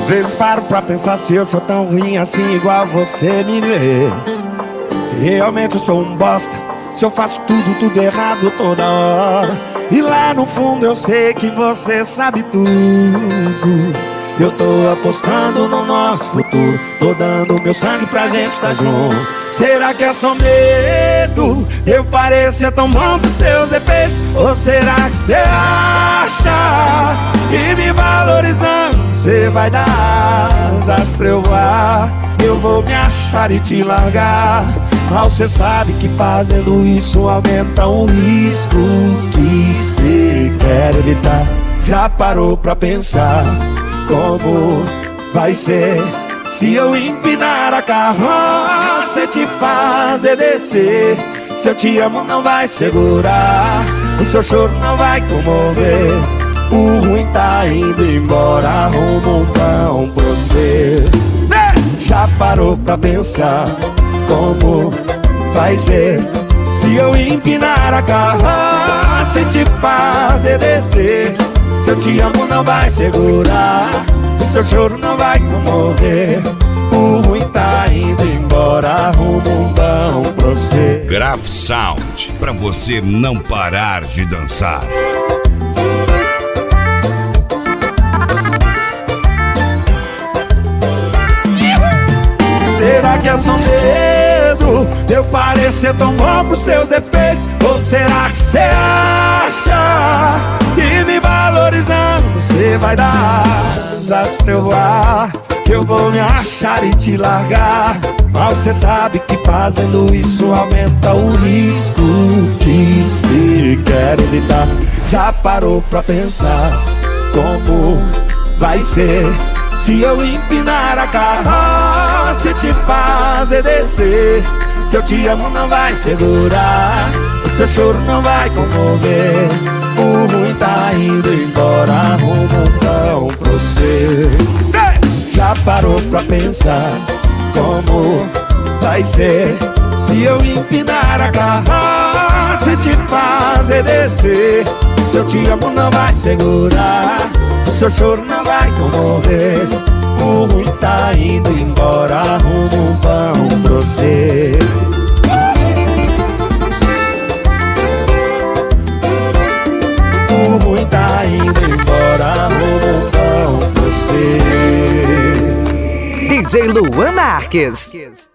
vezes paro pra pensar se eu sou tão ruim assim igual você me vê. Se realmente eu sou um bosta, se eu faço tudo errado toda hora. E lá no fundo eu sei que você sabe tudo. Eu tô apostando no nosso futuro, tô dando meu sangue pra gente tá junto. Será que é só medo? Eu parecia tão bom pros seus defeitos. Ou será que você acha que me valorizando você vai dar asas pra eu voar? Eu vou me achar e te largar, mas você sabe que fazendo isso aumenta o risco que você quer evitar. Já parou pra pensar como vai ser se eu empinar a carroça e te fazer descer? Se eu te amo não vai segurar, o seu choro não vai comover. O ruim tá indo embora, arruma um pão pra você. Já parou pra pensar como vai ser se eu empinar a carroça e te fazer descer? Se eu te amo não vai segurar, o seu choro não vai comover. O ruim tá indo embora, arruma um pão pra você. Grave Sound, pra você não parar de dançar. Será que é só medo de eu parecer tão bom pros seus defeitos? Ou será que você acha que me valorizando você vai dar asas pra eu voar? Que eu vou me achar e te largar, mas você sabe que fazendo isso aumenta o risco que você quer evitar. Já parou pra pensar como vai ser se eu empinar a carroça e te fazer descer? Se eu te amo não vai segurar, o seu choro não vai comover. O ruim tá indo embora, arruma um pão pra você. Já parou pra pensar como vai ser se eu empinar a carroça e te fazer descer? Se eu te amo não vai segurar, o seu choro não vai comover. O ruim tá indo embora, arruma um pão pra você. O ruim tá indo embora, arruma um pão pra você. DJ Luan Marques.